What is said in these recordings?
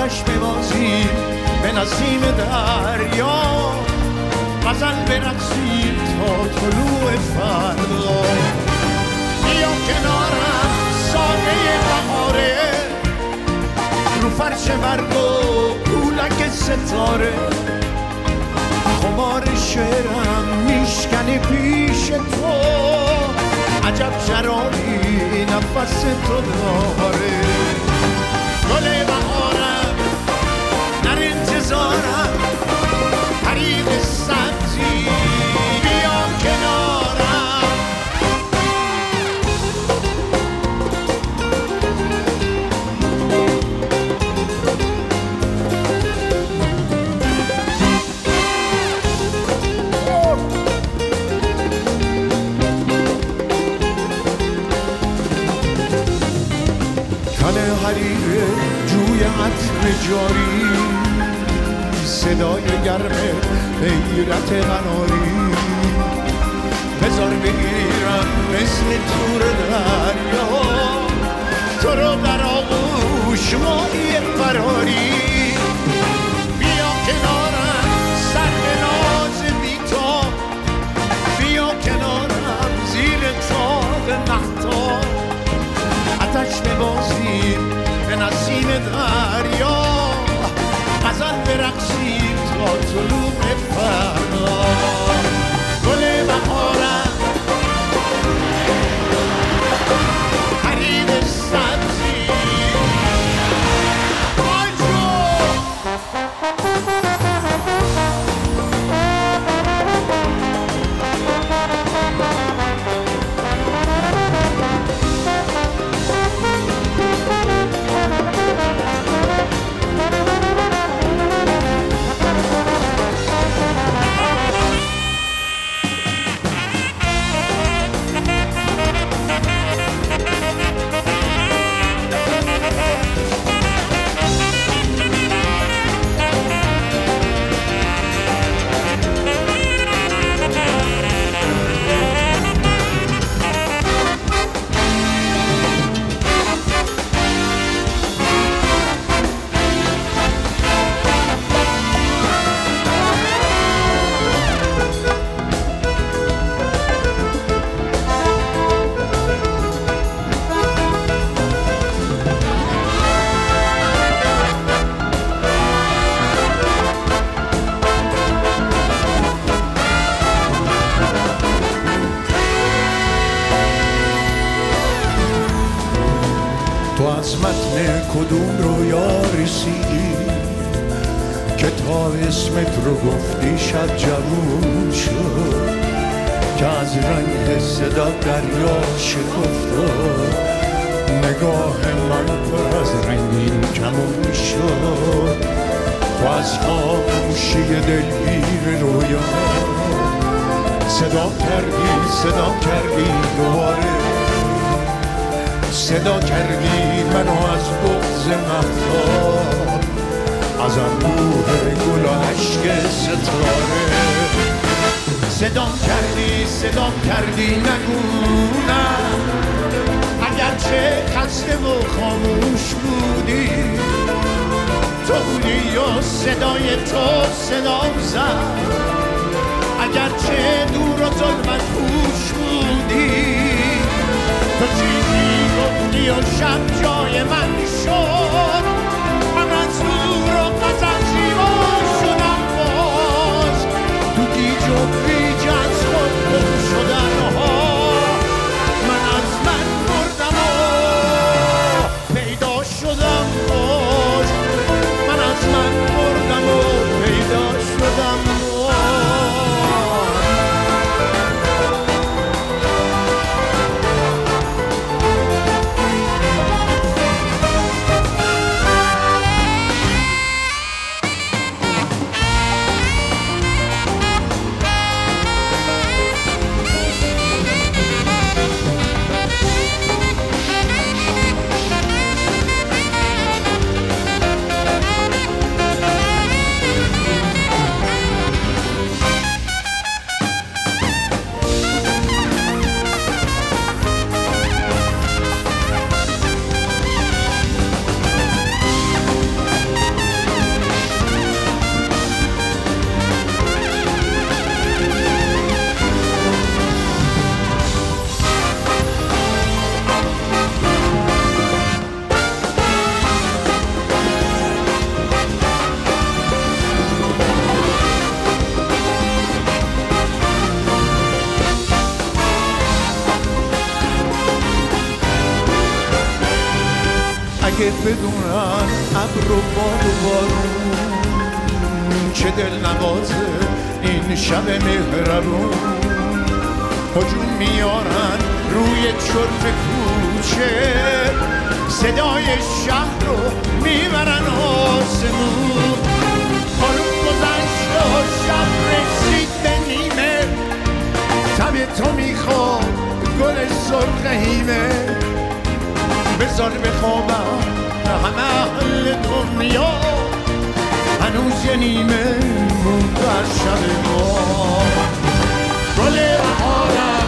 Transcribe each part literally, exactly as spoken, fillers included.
آتش ببازیم به نسیم دریا، غزل برقصیم تا طلوع فردا. بیا کنارم سایه بهاره، رو فرش برگ و پولک ستاره، خمار شعرم میشکنی پیش تو، عجب شرابی نفس تو داره. گل بهارم در انتظارم، حریق سبزی بیا کنارم. تن حریر جوی عطر جاری، صدای گرم غیرت قناری، بذار بگیرم مثل تور دریا، تو رو در آغوش ماهی فراری. بیا کنارم سر ناز بی‌تاب، بیا کنارم زیر تاب مهتاب، آتش ببازیم به نسیم دریا، غزل برقصیم تا طلوع فردا. گل بهارم حریق سبزی تو از متن کدوم رویا رسیدی که تا اسمت رو گفتی شب جوون شد، که از رنگ صدا دریا شکفت، نگاه من پر از رنگین کمون شد. تو از خاموشی دلگیر رویا صدا کردی صدا کردی دوباره، صدا کردی منو از بغض مهتاب، از انبوه گل و عشق ستاره. صدا کردی صدا کردی نگونم، اگرچه خسته و خاموش بودی، تو بودی و صدای تو صدا زد، اگرچه دور و ظلمت پوش بودی، تو چیزی گفتی و شب جای من شد، من از دور و غزل زیبا شدم باز، تو گیج و بیج از خود گم شدن ها، من از من مردم و پیدا شدم باز، من از من مردم و پیدا شدم باز. اگه بدونن ابر و باد و بارون چه دل نوازه این شب مهربون، هجوم میارن روی چرت کوچه، صدای شهر رو میبرن آسمون. بارون گذشت و شب رسید به نیمه، تب تو میخواد گل سرخهیمه، بذار بخوابم همه اهل دنیا، هنوز یه نیمه مونده از شب ما. گل بهارم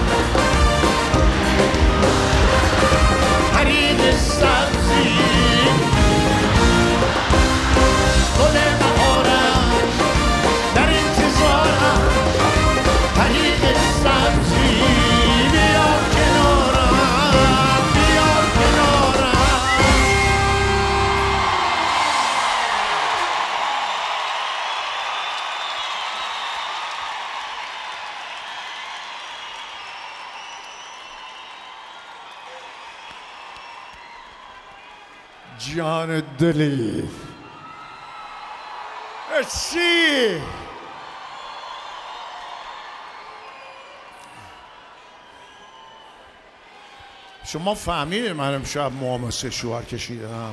پرید سبزی، گل بهارم در انتظارم پرید سبزی، بیا کنارم بیا کنارم. جان دلی مرسی. شما فهمیدید من امشب موام سه شوهر کشیدم؟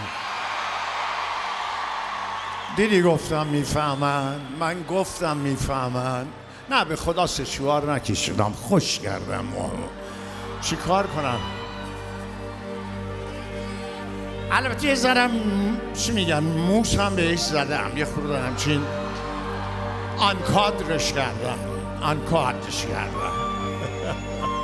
دیدی گفتم میفهمن، من گفتم میفهمن. نه به خدا سه شوهر نکشیدم، خوش کردم موامو. چی کار کنم؟ البته یه ذرم چی میگم موس هم بهش زدم، یه خورده همچین آنکادرش کردم، آنکادرش کردم.